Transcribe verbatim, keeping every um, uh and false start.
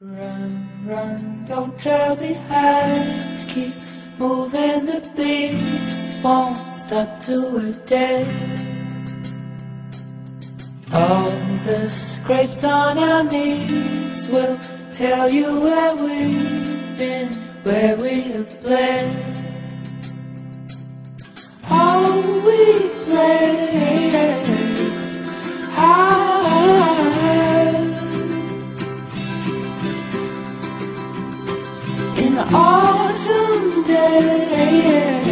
Run, run, don't trail behind. Keep moving, the beast won't stop till we're dead. All the scrapes on our knees will tell you where we've been, where we have bled. All we played high in the autumn day.